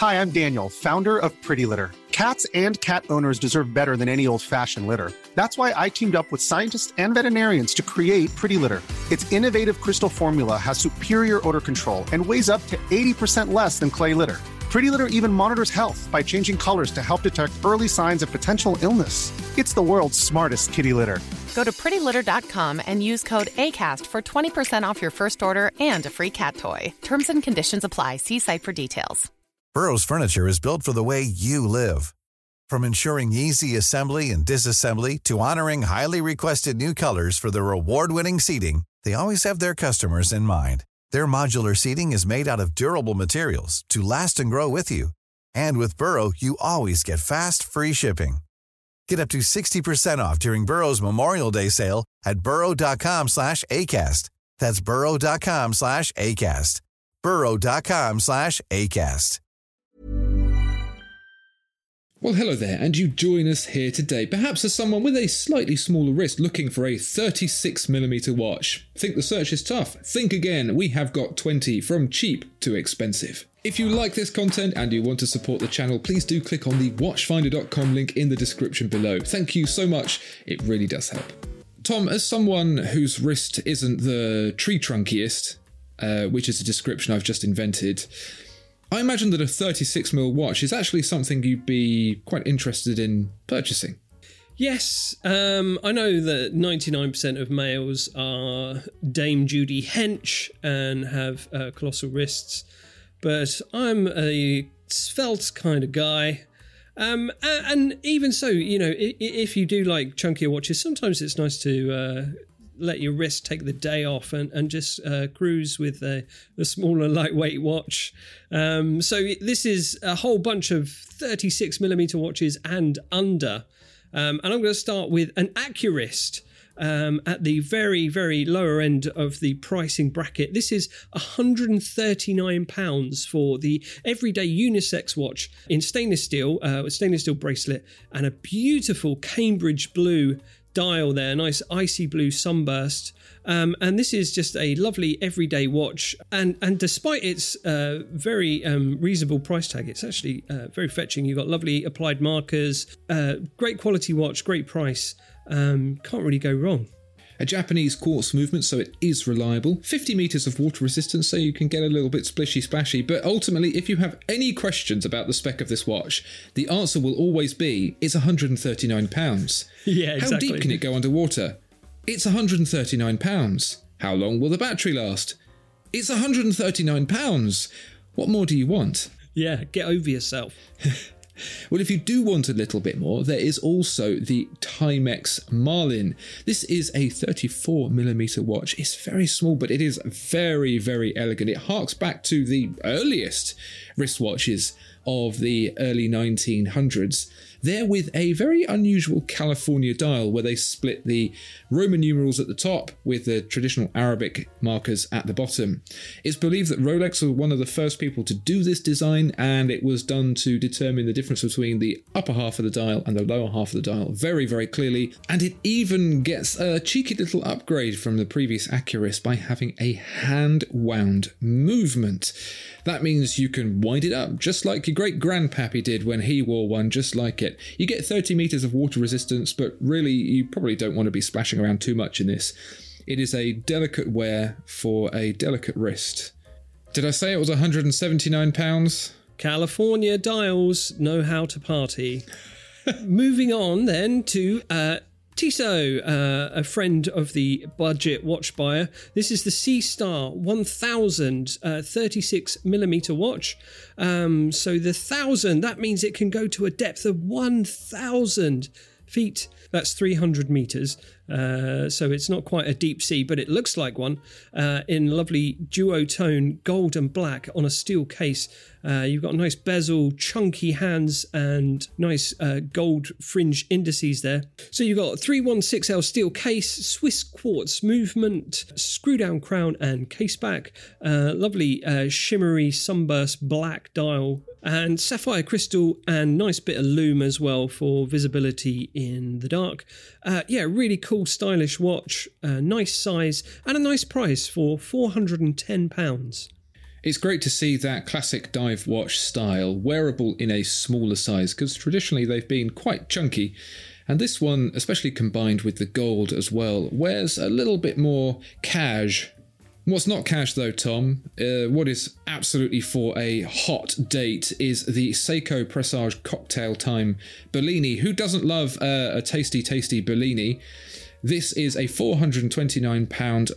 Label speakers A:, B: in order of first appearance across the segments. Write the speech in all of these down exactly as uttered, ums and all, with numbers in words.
A: Hi, I'm Daniel, founder of Pretty Litter. Cats and cat owners deserve better than any old-fashioned litter. That's why I teamed up with scientists and veterinarians to create Pretty Litter. Its innovative crystal formula has superior odor control and weighs up to eighty percent less than clay litter. Pretty Litter even monitors health by changing colors to help detect early signs of potential illness. It's the world's smartest kitty litter.
B: Go to pretty litter dot com and use code ACAST for twenty percent off your first order and a free cat toy. Terms and conditions apply. See site for details.
C: Burrow's furniture is built for the way you live. From ensuring easy assembly and disassembly to honoring highly requested new colors for their award-winning seating, they always have their customers in mind. Their modular seating is made out of durable materials to last and grow with you. And with Burrow, you always get fast, free shipping. Get up to sixty percent off during Burrow's Memorial Day sale at burrow.com slash ACAST. That's burrow.com slash ACAST. burrow.com slash ACAST.
D: Well, hello there, and you join us here today, perhaps as someone with a slightly smaller wrist looking for a thirty-six millimeter watch. Think the search is tough? Think again. We have got twenty, from cheap to expensive. If you like this content and you want to support the channel, please do click on the watchfinder dot com link in the description below. Thank you so much. It really does help. Tom, as someone whose wrist isn't the tree trunkiest, uh, which is a description I've just invented, I imagine that a thirty-six millimeter watch is actually something you'd be quite interested in purchasing.
E: Yes, um, I know that ninety-nine percent of males are Dame Judi Hench and have uh, colossal wrists, but I'm a svelte kind of guy. Um, and, and even so, you know, if, if you do like chunkier watches, sometimes it's nice to uh, let your wrist take the day off and, and just uh, cruise with a, a smaller, lightweight watch. Um, so this is a whole bunch of thirty-six millimeter watches and under. Um, and I'm going to start with an Accurist um, at the very, very lower end of the pricing bracket. This is one hundred thirty-nine pounds for the everyday unisex watch in stainless steel, uh, with stainless steel bracelet and a beautiful Cambridge blue dial there, nice icy blue sunburst. Um, and this is just a lovely everyday watch. And and despite its uh, very um, reasonable price tag, it's actually uh, very fetching. You've got lovely applied markers, uh, great quality watch, great price. Um, can't really go wrong.
D: A Japanese quartz movement, so it is reliable. fifty metres of water resistance, so you can get a little bit splishy splashy. But ultimately, if you have any questions about the spec of this watch, the answer will always be, it's one hundred thirty-nine pounds.
E: Yeah, exactly.
D: How deep can it go underwater? It's one hundred thirty-nine pounds. How long will the battery last? It's one hundred thirty-nine pounds. What more do you want?
E: Yeah, get over yourself.
D: Well, if you do want a little bit more, there is also the Timex Marlin. This is a thirty-four millimeter watch. It's very small, but it is very, very elegant. It harks back to the earliest wristwatches of the early nineteen hundreds. They're with a very unusual California dial where they split the Roman numerals at the top with the traditional Arabic markers at the bottom. It's believed that Rolex were one of the first people to do this design, and it was done to determine the difference between the upper half of the dial and the lower half of the dial very, very clearly. And it even gets a cheeky little upgrade from the previous Accurist by having a hand-wound movement. That means you can wind it up just like your great grandpappy did when he wore one, just like it. You get thirty metres of water resistance, but really you probably don't want to be splashing around too much in this. It is a delicate wear for a delicate wrist. Did I say it was one hundred seventy-nine pounds?
E: California dials know how to party. Moving on then to uh, Tissot, uh, a friend of the budget watch buyer. This is the C-Star one thousand uh, thirty-six millimeter watch. Um, so the one thousand, that means it can go to a depth of one thousand feet. That's three hundred meters. Uh, so it's not quite a deep sea, but it looks like one, uh, in lovely duotone gold and black on a steel case. Uh, you've got a nice bezel, chunky hands, and nice uh, gold fringe indices there. So you've got three one six L steel case, Swiss quartz movement, screw down crown and case back, uh, lovely uh, shimmery sunburst black dial, and sapphire crystal, and nice bit of lume as well for visibility in the dark. Uh, yeah, really cool, stylish watch, uh, nice size, and a nice price for four hundred ten pounds.
D: It's great to see that classic dive watch style wearable in a smaller size, because traditionally they've been quite chunky, and this one, especially combined with the gold as well, wears a little bit more cash. What's not cash though, Tom, uh, what is absolutely for a hot date is the Seiko Presage Cocktail Time Bellini. Who doesn't love uh, a tasty, tasty Bellini? This is a four hundred twenty-nine pound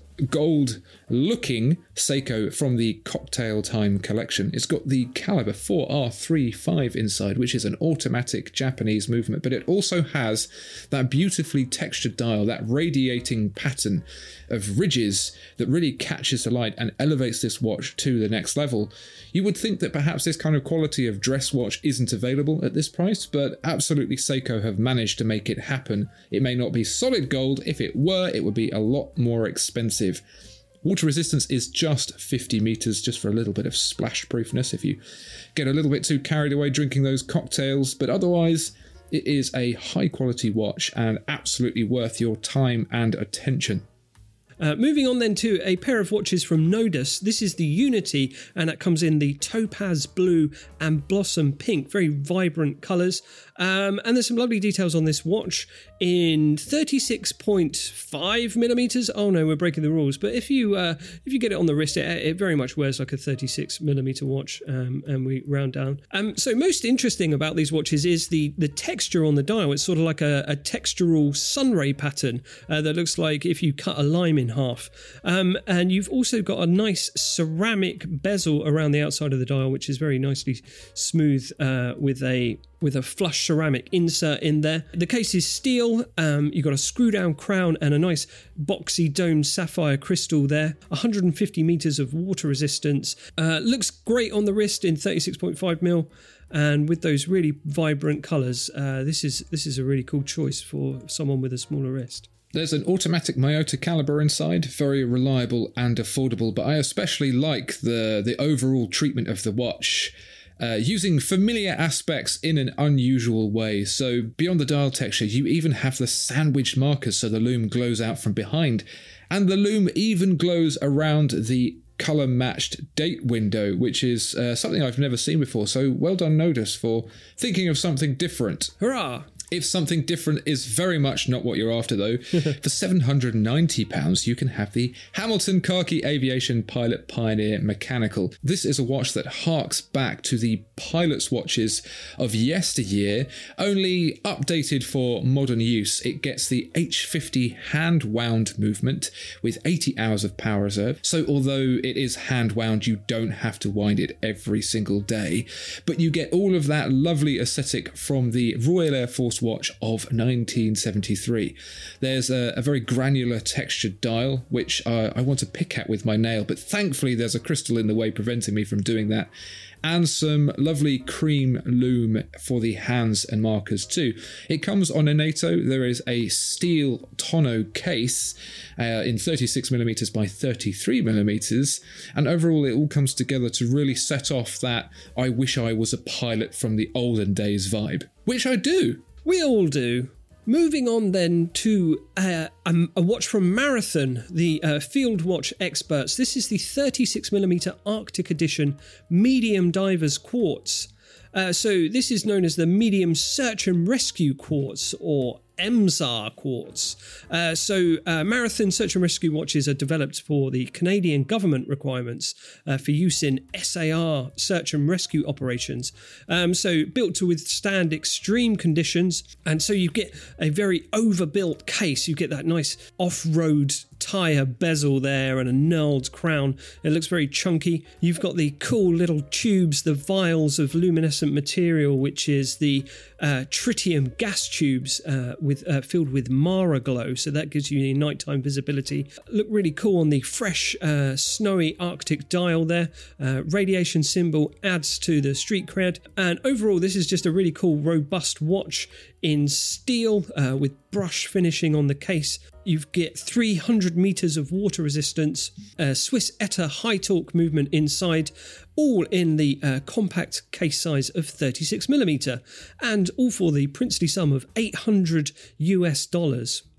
D: gold-looking Seiko from the Cocktail Time collection. It's got the caliber four R thirty-five inside, which is an automatic Japanese movement, but it also has that beautifully textured dial, that radiating pattern of ridges that really catches the light and elevates this watch to the next level. You would think that perhaps this kind of quality of dress watch isn't available at this price, but absolutely Seiko have managed to make it happen. It may not be solid gold. If it were, it would be a lot more expensive. Water resistance is just fifty meters, just for a little bit of splash proofness if you get a little bit too carried away drinking those cocktails, but otherwise it is a high quality watch and absolutely worth your time and attention.
E: Uh, moving on then to a pair of watches from Nodus. This is the Unity, and it comes in the topaz blue and blossom pink, very vibrant colours. Um, and there's some lovely details on this watch in thirty-six point five millimeters. Oh no, we're breaking the rules. But if you uh, if you get it on the wrist, it, it very much wears like a thirty-six millimeter watch, um, and we round down. Um, so most interesting about these watches is the the texture on the dial. It's sort of like a, a textural sunray pattern uh, that looks like if you cut a lime in half. Um, and you've also got a nice ceramic bezel around the outside of the dial, which is very nicely smooth uh, with a with a flush ceramic insert in there. The case is steel. Um, you've got a screw down crown and a nice boxy domed sapphire crystal there. one hundred fifty meters of water resistance. Uh, looks great on the wrist in thirty-six point five mil. And with those really vibrant colours, uh, this is this is a really cool choice for someone with a smaller wrist.
D: There's an automatic Miyota caliber inside, very reliable and affordable, but I especially like the, the overall treatment of the watch. Uh, using familiar aspects in an unusual way. So beyond the dial texture, you even have the sandwiched markers so the lume glows out from behind. And the lume even glows around the colour-matched date window, which is uh, something I've never seen before. So well done, Nodus, for thinking of something different.
E: Hurrah!
D: If something different is very much not what you're after, though, for seven hundred ninety pounds, you can have the Hamilton Khaki Aviation Pilot Pioneer Mechanical. This is a watch that harks back to the pilot's watches of yesteryear, only updated for modern use. It gets the H fifty hand-wound movement with eighty hours of power reserve. So although it is hand-wound, you don't have to wind it every single day, but you get all of that lovely aesthetic from the Royal Air Force watch of nineteen seventy-three. There's a, a very granular textured dial, which uh, I want to pick at with my nail, but thankfully there's a crystal in the way preventing me from doing that. And some lovely cream lume for the hands and markers too. It comes on a NATO. There is a steel tonneau case uh, in thirty-six millimeters by thirty-three millimeters, and overall it all comes together to really set off that I wish I was a pilot from the olden days vibe, which I do.
E: We all do. Moving on then to uh, a, a watch from Marathon, the uh, field watch experts. This is the thirty-six millimeter Arctic Edition Medium Divers Quartz. Uh, so this is known as the Medium Search and Rescue Quartz, or M S A R quartz. Uh, so uh, Marathon Search and Rescue watches are developed for the Canadian government requirements uh, for use in S A R search and rescue operations. Um, so built to withstand extreme conditions, and so you get a very overbuilt case. You get that nice off-road tyre bezel there and a knurled crown. It looks very chunky. You've got the cool little tubes, the vials of luminescent material, which is the uh, tritium gas tubes uh, with uh, filled with Mara glow, so that gives you nighttime visibility. Look really cool on the fresh uh, snowy Arctic dial there. Uh, radiation symbol adds to the street cred, and overall this is just a really cool robust watch in steel uh, with brush finishing on the case. You get three hundred meters of water resistance, uh, Swiss Etta high torque movement inside, all in the uh, compact case size of thirty-six millimeter, and all for the princely sum of eight hundred US dollars.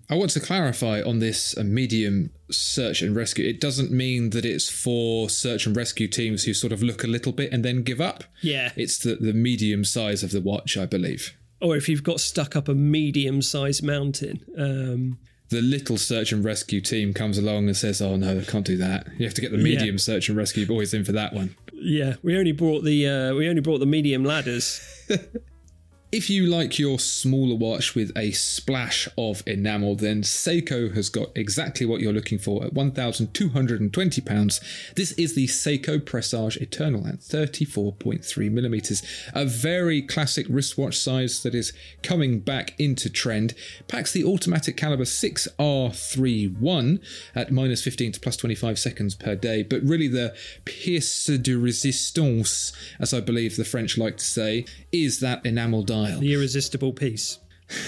D: I want to clarify on this uh, medium search and rescue. It doesn't mean that it's for search and rescue teams who sort of look a little bit and then give up.
E: Yeah.
D: It's the, the medium size of the watch, I believe.
E: Or if you've got stuck up a medium-sized mountain. Um,
D: the little search and rescue team comes along and says, oh no, I can't do that. You have to get the medium yeah. search and rescue boys in for that one.
E: Yeah, we only brought the uh, we only brought the medium ladders.
D: If you like your smaller watch with a splash of enamel, then Seiko has got exactly what you're looking for at one thousand two hundred twenty pounds. This is the Seiko Presage Eternal at thirty-four point three millimeters, a very classic wristwatch size that is coming back into trend. Packs the automatic caliber six R thirty-one at minus fifteen to plus twenty-five seconds per day, but really the pièce de résistance, as I believe the French like to say, is that enamel dial.
E: The irresistible piece.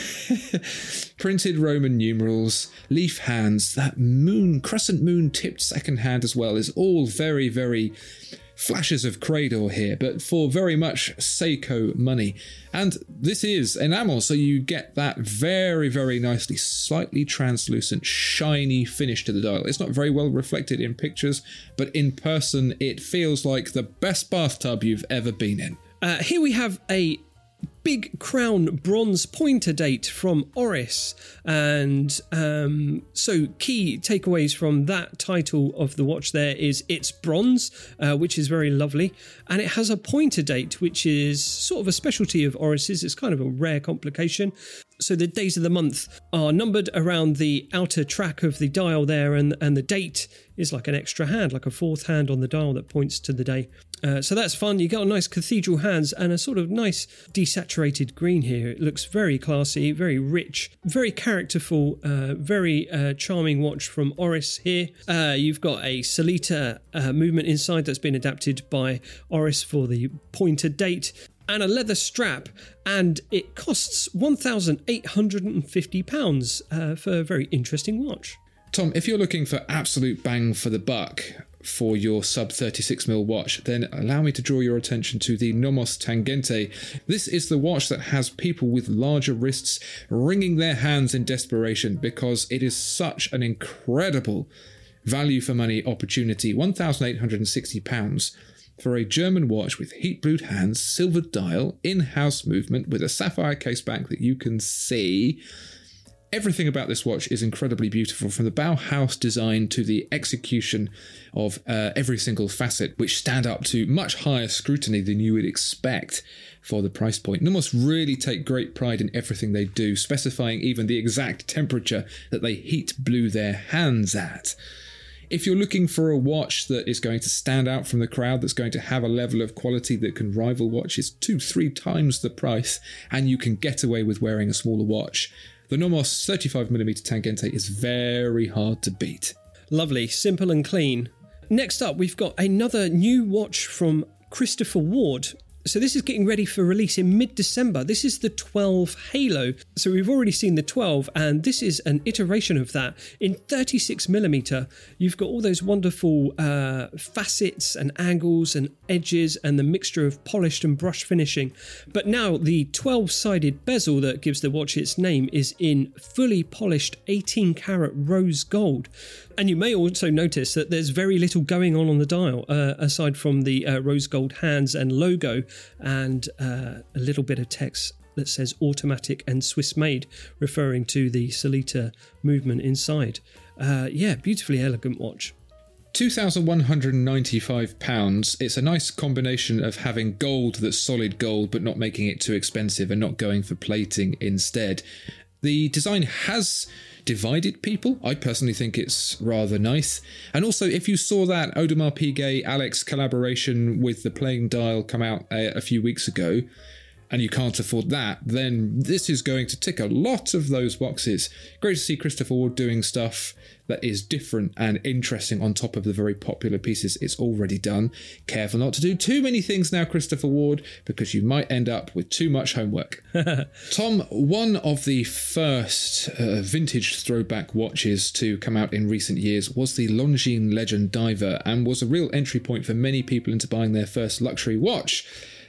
D: Printed Roman numerals, leaf hands, that moon, crescent moon tipped second hand as well is all very, very flashes of Cradle here, but for very much Seiko money. And this is enamel, so you get that very, very nicely, slightly translucent, shiny finish to the dial. It's not very well reflected in pictures, but in person it feels like the best bathtub you've ever been in.
E: Uh, here we have a Big Crown bronze pointer date from Oris, and um, so key takeaways from that title of the watch there is it's bronze, uh, which is very lovely, and it has a pointer date, which is sort of a specialty of Oris's. It's kind of a rare complication. So the days of the month are numbered around the outer track of the dial there, and, and the date is like an extra hand, like a fourth hand on the dial that points to the day. Uh, so that's fun. You got a nice cathedral hands and a sort of nice desaturated green here. It looks very classy, very rich, very characterful, uh, very uh, charming watch from Oris here. Uh, you've got a Solita uh, movement inside that's been adapted by Oris for the pointer date, and a leather strap, and it costs one thousand eight hundred fifty pounds uh, for a very interesting watch.
D: Tom, if you're looking for absolute bang for the buck for your sub thirty-six millimeter watch, then allow me to draw your attention to the Nomos Tangente. This is the watch that has people with larger wrists wringing their hands in desperation because it is such an incredible value for money opportunity. one thousand eight hundred sixty pounds. For a German watch with heat blued hands, silvered dial, in-house movement with a sapphire caseback that you can see. Everything about this watch is incredibly beautiful, from the Bauhaus design to the execution of uh, every single facet, which stand up to much higher scrutiny than you would expect for the price point. Nomos really take great pride in everything they do, specifying even the exact temperature that they heat blue their hands at. If you're looking for a watch that is going to stand out from the crowd, that's going to have a level of quality that can rival watches two, three times the price, and you can get away with wearing a smaller watch, the Nomos thirty-five millimeter Tangente is very hard to beat.
E: Lovely, simple and clean. Next up, we've got another new watch from Christopher Ward. So this is getting ready for release in mid-December. This is the twelve Halo. So we've already seen the twelve, and this is an iteration of that in thirty-six millimeter. You've got all those wonderful uh, facets and angles and edges and the mixture of polished and brush finishing. But now the twelve-sided bezel that gives the watch its name is in fully polished eighteen karat rose gold. And you may also notice that there's very little going on on the dial, uh, aside from the uh, rose gold hands and logo, and uh, a little bit of text that says automatic and Swiss made, referring to the Solita movement inside. Uh, yeah, beautifully elegant watch.
D: two thousand one hundred ninety-five pounds. It's a nice combination of having gold that's solid gold but not making it too expensive and not going for plating instead. The design has divided people. I personally think it's rather nice. And also, if you saw that Audemars Piguet Alex collaboration with the playing dial come out a, a few weeks ago, and you can't afford that, then this is going to tick a lot of those boxes. Great to see Christopher Ward doing stuff that is different and interesting on top of the very popular pieces it's already done. Careful not to do too many things now, Christopher Ward, because you might end up with too much homework. Tom, one of the first uh, vintage throwback watches to come out in recent years was the Longines Legend Diver, and was a real entry point for many people into buying their first luxury watch.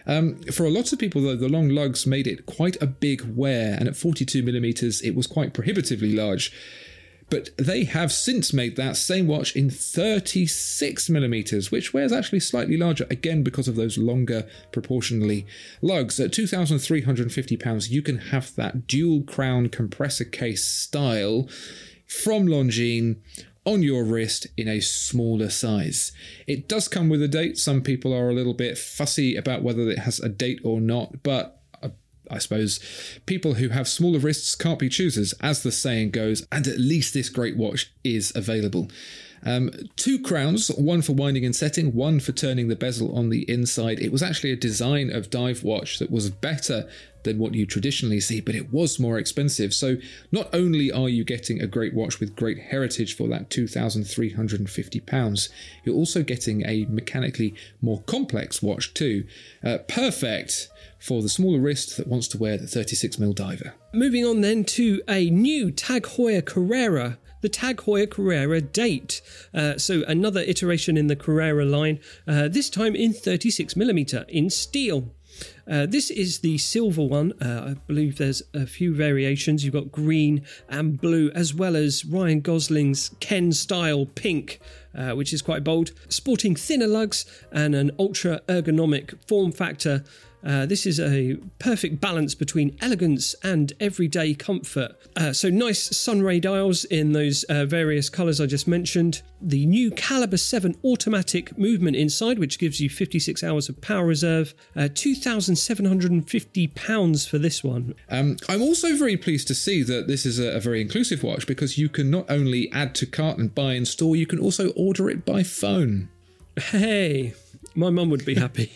D: Um, for a lot of people, though, the long lugs made it quite a big wear, and at forty-two millimeters, it was quite prohibitively large. But they have since made that same watch in thirty-six millimeters, which wears actually slightly larger, again because of those longer proportionally lugs. At two thousand three hundred fifty pounds, you can have that dual crown compressor case style from Longines on your wrist in a smaller size. It does come with a date. Some people are a little bit fussy about whether it has a date or not, but I suppose people who have smaller wrists can't be choosers, as the saying goes, and at least this great watch is available. Um, two crowns, one for winding and setting, one for turning the bezel on the inside. It was actually a design of dive watch that was better than what you traditionally see, but it was more expensive. So not only are you getting a great watch with great heritage for that two thousand three hundred fifty pounds, you're also getting a mechanically more complex watch too. Uh, perfect for the smaller wrist that wants to wear the thirty-six millimeter diver.
E: Moving on then to a new Tag Heuer Carrera, the Tag Heuer Carrera Date. Uh, so another iteration in the Carrera line, uh, this time in thirty-six millimeter in steel. Uh, this is the silver one. Uh, I believe there's a few variations. You've got green and blue, as well as Ryan Gosling's Ken style pink, uh, which is quite bold. Sporting thinner lugs and an ultra ergonomic form factor. Uh, this is a perfect balance between elegance and everyday comfort. Uh, so nice sunray dials in those uh, various colours I just mentioned. The new Caliber seven automatic movement inside, which gives you fifty-six hours of power reserve. Uh, two thousand seven hundred fifty pounds for this one.
D: Um, I'm also very pleased to see that this is a, a very inclusive watch, because you can not only add to cart and buy in store, you can also order it by phone.
E: Hey, my mum would be happy.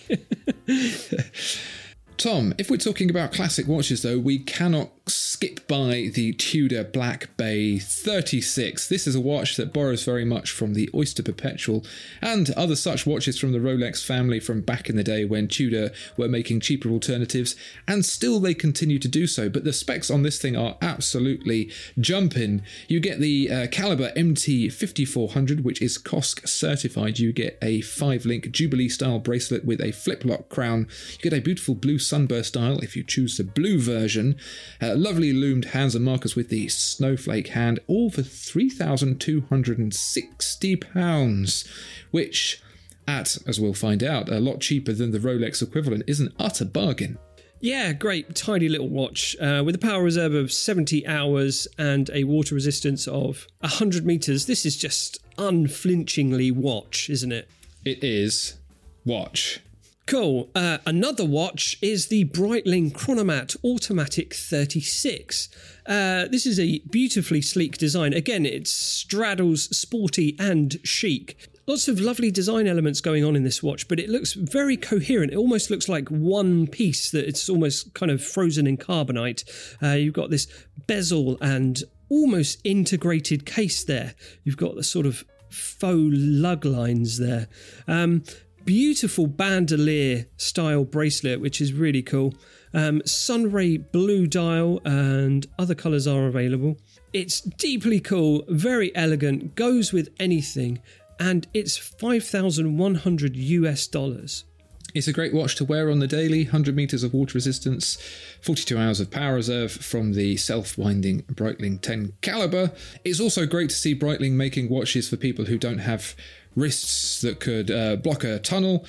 D: Tom, if we're talking about classic watches though, we cannot skip by the Tudor Black Bay thirty-six. This is a watch that borrows very much from the Oyster Perpetual and other such watches from the Rolex family from back in the day when Tudor were making cheaper alternatives, and still they continue to do so, but the specs on this thing are absolutely jumping. You get the uh, Caliber M T fifty-four hundred, which is C O S C certified. You get a five-link Jubilee style bracelet with a flip-lock crown. You get a beautiful blue sunburst dial if you choose the blue version. Uh, lovely loomed hands and markers with the snowflake hand, all for three thousand two hundred sixty pounds, which, at, as we'll find out, a lot cheaper than the Rolex equivalent, is an utter bargain.
E: Yeah, great, tidy little watch uh, with a power reserve of seventy hours and a water resistance of one hundred metres. This is just unflinchingly watch, isn't it?
D: It is watch.
E: Cool. Uh, another watch is the Breitling Chronomat Automatic thirty-six. Uh, this is a beautifully sleek design. Again, it straddles sporty and chic. Lots of lovely design elements going on in this watch, but it looks very coherent. It almost looks like one piece, that it's almost kind of frozen in carbonite. Uh, you've got this bezel and almost integrated case there. You've got the sort of faux lug lines there. Um, Beautiful bandolier style bracelet, which is really cool. Um, Sunray blue dial and other colours are available. It's deeply cool, very elegant, goes with anything, and it's five thousand one hundred US dollars.
D: It's a great watch to wear on the daily, one hundred metres of water resistance, forty-two hours of power reserve from the self-winding Breitling ten Caliber. It's also great to see Breitling making watches for people who don't have wrists that could uh, block a tunnel.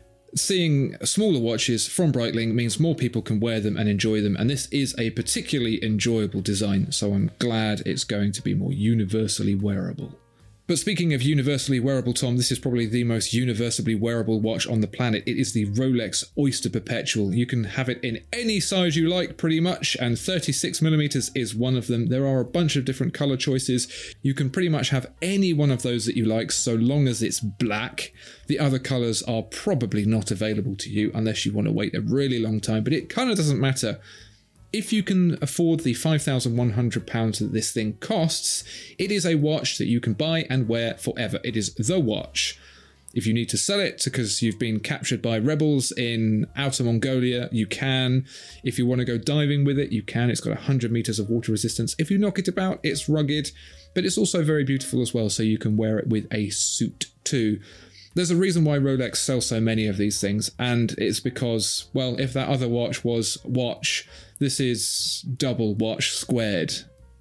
D: Seeing smaller watches from Breitling means more people can wear them and enjoy them, and this is a particularly enjoyable design, so I'm glad it's going to be more universally wearable. But speaking of universally wearable, Tom, this is probably the most universally wearable watch on the planet. It is the Rolex Oyster Perpetual. You can have it in any size you like, pretty much, and thirty-six millimeters is one of them. There are a bunch of different color choices. You can pretty much have any one of those that you like, so long as it's black. The other colors are probably not available to you unless you want to wait a really long time, but it kind of doesn't matter. If you can afford the five thousand one hundred pounds that this thing costs, it is a watch that you can buy and wear forever. It is the watch. If you need to sell it because you've been captured by rebels in Outer Mongolia, you can. If you want to go diving with it, you can. It's got one hundred meters of water resistance. If you knock it about, it's rugged, but it's also very beautiful as well, so you can wear it with a suit too. There's a reason why Rolex sells so many of these things, and it's because, well, if that other watch was watch, this is double watch squared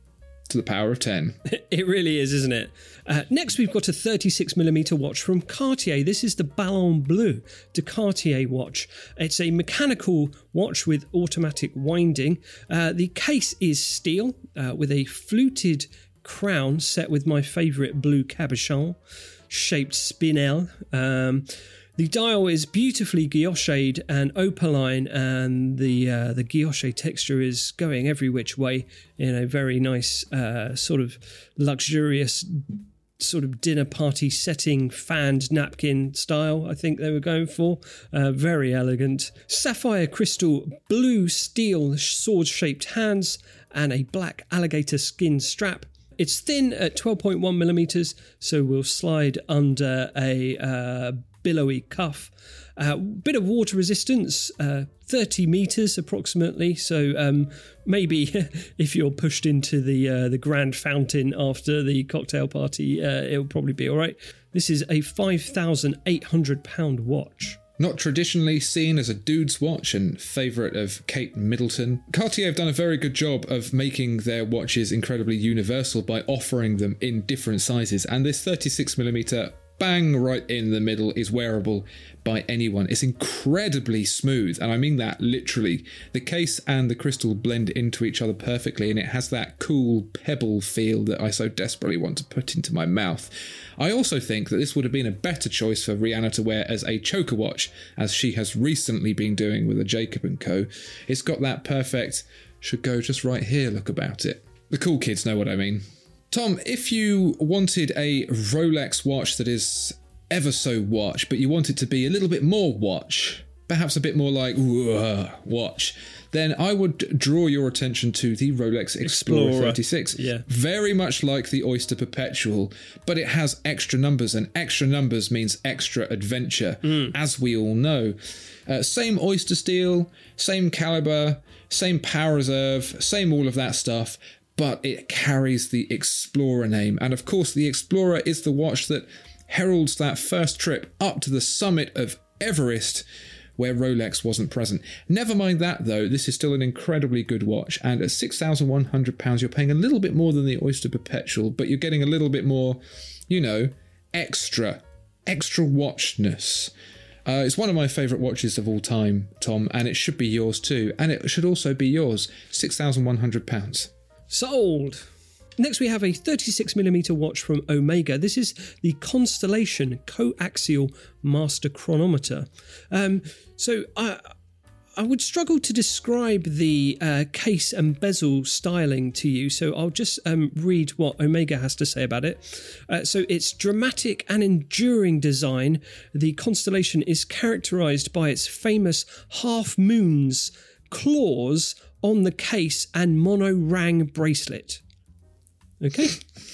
D: to the power of ten.
E: It really is, isn't it? Uh, next, we've got a thirty-six millimeter watch from Cartier. This is the Ballon Bleu de Cartier watch. It's a mechanical watch with automatic winding. Uh, the case is steel uh, with a fluted crown set with my favourite blue cabochon shaped spinel. Um, the dial is beautifully guillocheed and opaline, and the uh, the guilloche texture is going every which way in a very nice uh, sort of luxurious sort of dinner party setting, fanned napkin style, I think they were going for. Uh, very elegant. Sapphire crystal blue steel sword-shaped hands and a black alligator skin strap. It's thin at twelve point one millimeters, so will slide under a uh, billowy cuff. A uh, bit of water resistance, uh, thirty meters approximately. So um, maybe if you're pushed into the uh, the grand fountain after the cocktail party, uh, it'll probably be all right. This is a five thousand eight hundred pound watch.
D: Not traditionally seen as a dude's watch and favourite of Kate Middleton, Cartier have done a very good job of making their watches incredibly universal by offering them in different sizes, and this thirty-six millimeter bang right in the middle is wearable by anyone. It's incredibly smooth, and I mean that literally. The case and the crystal blend into each other perfectly, and it has that cool pebble feel that I so desperately want to put into my mouth. I also think that this would have been a better choice for Rihanna to wear as a choker watch, as she has recently been doing with a Jacob and Co. It's got that perfect, should go just right here look about it. The cool kids know what I mean. Tom, if you wanted a Rolex watch that is ever so watch, but you want it to be a little bit more watch, perhaps a bit more like ooh, watch, then I would draw your attention to the Rolex Explorer, Explorer. thirty-six.
E: Yeah.
D: Very much like the Oyster Perpetual, but it has extra numbers, and extra numbers means extra adventure, mm. as we all know. Uh, same Oyster steel, same caliber, same power reserve, same all of that stuff, but it carries the Explorer name. And of course, the Explorer is the watch that heralds that first trip up to the summit of Everest, where Rolex wasn't present. Never mind that, though, this is still an incredibly good watch, and at six thousand one hundred pounds, you're paying a little bit more than the Oyster Perpetual, but you're getting a little bit more, you know, extra, extra watchness. Uh, it's one of my favourite watches of all time, Tom, and it should be yours too, and it should also be yours. six thousand one hundred pounds.
E: Sold. Next, we have a thirty-six millimeter watch from Omega. This is the Constellation Coaxial Master Chronometer. Um, so I, I would struggle to describe the uh, case and bezel styling to you, so I'll just um, read what Omega has to say about it. Uh, so it's dramatic and enduring design. The Constellation is characterised by its famous half moons claws on the case and mono-rang bracelet. Okay.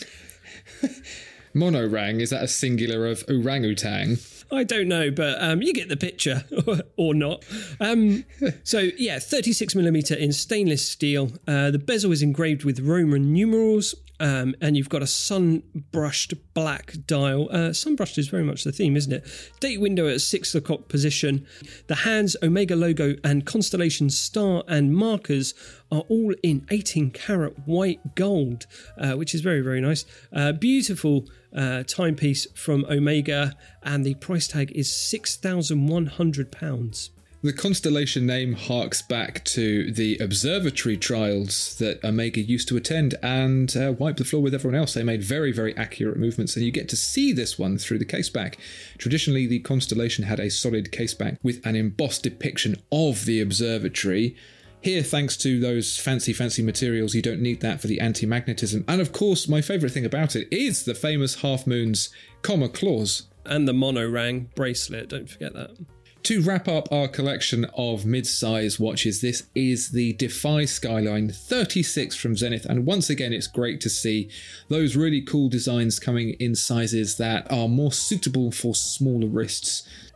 D: Mono-rang, is that a singular of orangutan?
E: I don't know, but um, you get the picture, or not. Um, so, yeah, thirty-six millimeter in stainless steel. Uh, the bezel is engraved with Roman numerals, um, and you've got a sun-brushed black dial. Uh, sun-brushed is very much the theme, isn't it? Date window at six o'clock position. The hands, Omega logo, and Constellation star and markers are all in eighteen karat white gold, uh, which is very, very nice. Uh, beautiful uh, timepiece from Omega, and the price tag is six thousand one hundred pounds.
D: The Constellation name harks back to the observatory trials that Omega used to attend and uh, wipe the floor with everyone else. They made very, very accurate movements, and you get to see this one through the caseback. Traditionally, the Constellation had a solid caseback with an embossed depiction of the observatory. Here, thanks to those fancy, fancy materials, you don't need that for the anti-magnetism. And of course, my favourite thing about it is the famous half moon's comma claws.
E: And the mono-rang bracelet, don't forget that.
D: To wrap up our collection of mid-size watches, this is the Defy Skyline thirty-six from Zenith, and once again it's great to see those really cool designs coming in sizes that are more suitable for smaller wrists.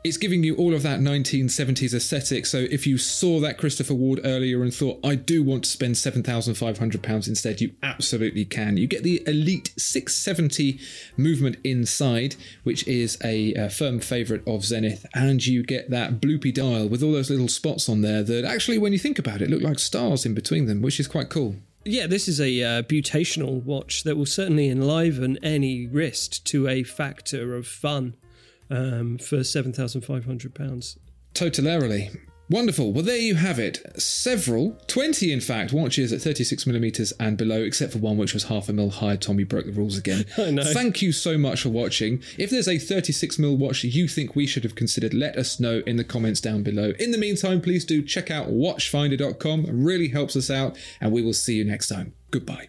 D: It's giving you all of that nineteen seventies aesthetic, so if you saw that Christopher Ward earlier and thought, I do want to spend seven thousand five hundred pounds instead, you absolutely can. You get the Elite six seventy movement inside, which is a, a firm favourite of Zenith, and you get that bloopy dial with all those little spots on there that actually, when you think about it, look like stars in between them, which is quite cool.
E: Yeah, this is a uh, butational watch that will certainly enliven any wrist to a factor of fun. Um, for seven thousand five hundred pounds.
D: Totaliterally. Wonderful. Well, there you have it. Several, twenty in fact, watches at thirty-six millimeters and below, except for one which was half a mil higher. Tommy broke the rules again.
E: I know.
D: Thank you so much for watching. If there's a thirty-six mil watch you think we should have considered, let us know in the comments down below. In the meantime, please do check out watchfinder dot com. It really helps us out, and we will see you next time. Goodbye.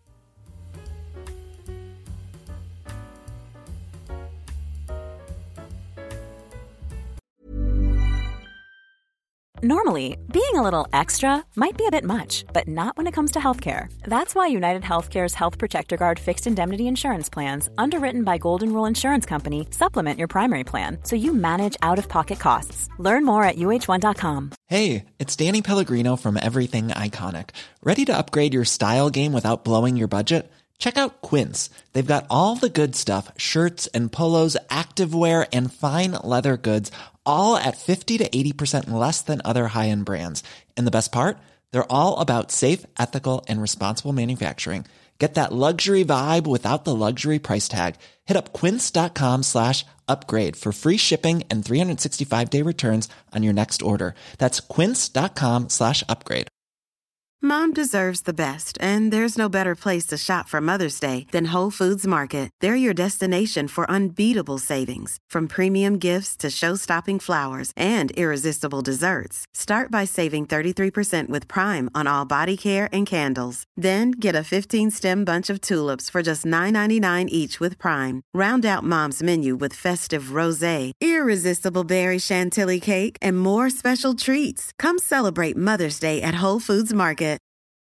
F: Normally, being a little extra might be a bit much, but not when it comes to healthcare. That's why United Healthcare's Health Protector Guard fixed indemnity insurance plans, underwritten by Golden Rule Insurance Company, supplement your primary plan so you manage out-of-pocket costs. Learn more at U H one dot com.
G: Hey, it's Danny Pellegrino from Everything Iconic. Ready to upgrade your style game without blowing your budget? Check out Quince. They've got all the good stuff, shirts and polos, activewear, and fine leather goods, all at fifty to eighty percent less than other high-end brands. And the best part? They're all about safe, ethical, and responsible manufacturing. Get that luxury vibe without the luxury price tag. Hit up quince dot com slash upgrade for free shipping and three sixty-five day returns on your next order. That's quince dot com slash upgrade.
H: Mom deserves the best, and there's no better place to shop for Mother's Day than Whole Foods Market. They're your destination for unbeatable savings, from premium gifts to show-stopping flowers and irresistible desserts. Start by saving thirty-three percent with Prime on all body care and candles. Then get a fifteen-stem bunch of tulips for just nine ninety-nine each with Prime. Round out Mom's menu with festive rosé, irresistible berry chantilly cake, and more special treats. Come celebrate Mother's Day at Whole Foods Market.